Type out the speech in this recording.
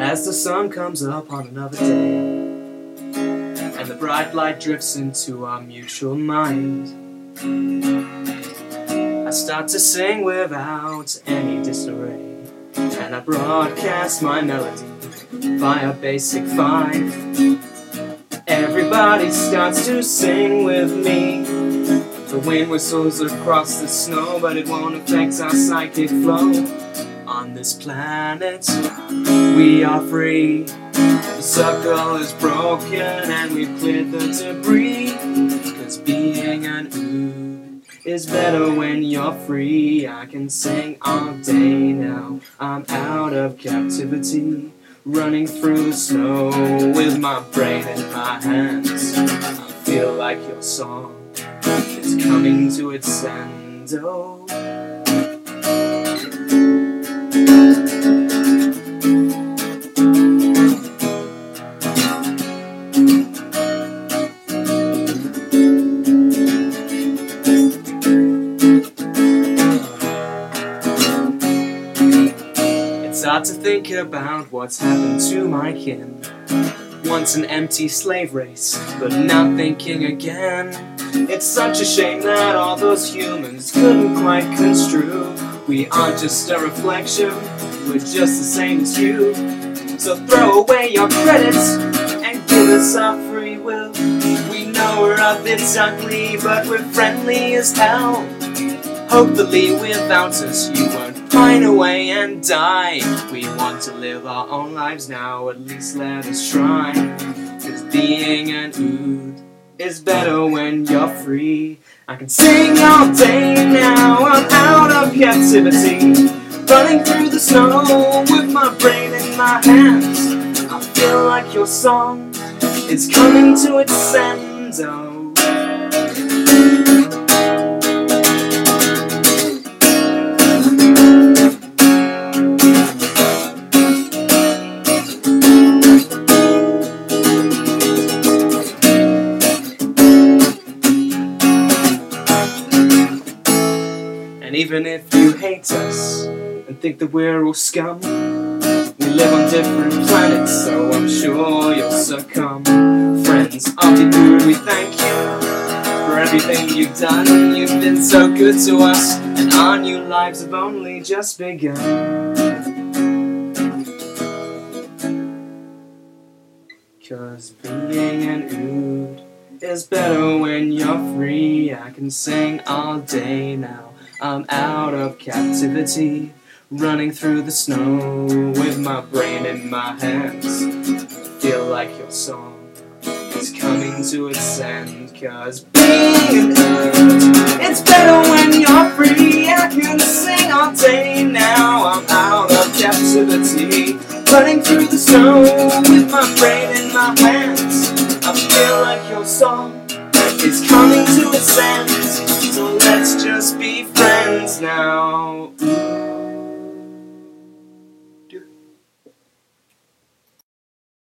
As the sun comes up on another day, and the bright light drifts into our mutual mind, I start to sing without any disarray, and I broadcast my melody via Basic 5. Everybody starts to sing with me. The wind whistles across the snow, but it won't affect our psychic flow. On this planet, we are free. The circle is broken and we've cleared the debris. 'Cause being an ood is better when you're free. I can sing all day now, I'm out of captivity. Running through the snow with my brain in my hands. I feel like your song is coming to its end. Oh. It's hard to think about what's happened to my kin. Once an empty slave race, but now thinking again. It's such a shame that all those humans couldn't quite construe. We aren't just a reflection, we're just the same as you. So throw away your credits and give us our free will. We know we're a bit ugly, but we're friendly as hell. Hopefully without us you won't pine away and die. We want to live our own lives now, at least let us try. 'Cause being an ood is better when you're free. I can sing all day now, I'm out of captivity. Running through the snow with my brain in my hands. I feel like your song is coming to its end. Oh. And even if you hate us and think that we're all scum, we live on different planets, so I'm sure you'll succumb. Friends of the ood, we thank you for everything you've done. You've been so good to us, and our new lives have only just begun. 'Cause being an ood is better when you're free. I can sing all day now, I'm out of captivity. Running through the snow with my brain in my hands. Feel like your song is coming to its end. 'Cause being an ood, it's better when you're free. I can sing all day now, I'm out of captivity. Running through the snow with my brain in my hands. I feel like your song is coming to its end. So let's just be friends now.